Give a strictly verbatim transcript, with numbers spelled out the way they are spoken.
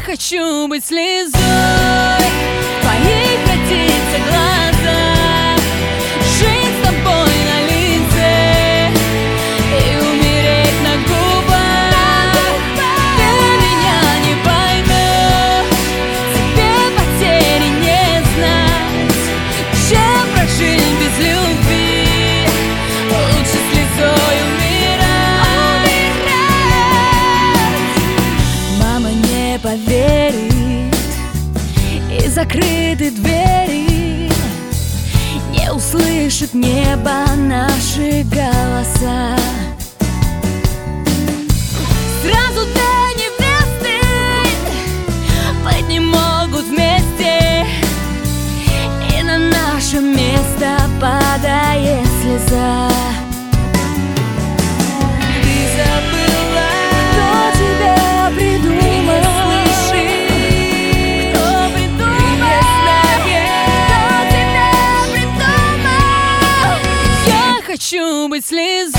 хочу быть слезой в твоих родится глазах, жить с тобой на лице и умереть на губах. Ты меня не поймешь, тебе потери не знать, чем прожить без любви, лучше слезой умирать. Мама не поверит, и закрыты двери не услышит небо наши голоса. Сразу две невесты быть не могут вместе, и на наше место падает слеза. Ты забыла, кто тебя придумал, кто придумал, кто тебя придумал. Я хочу быть слезой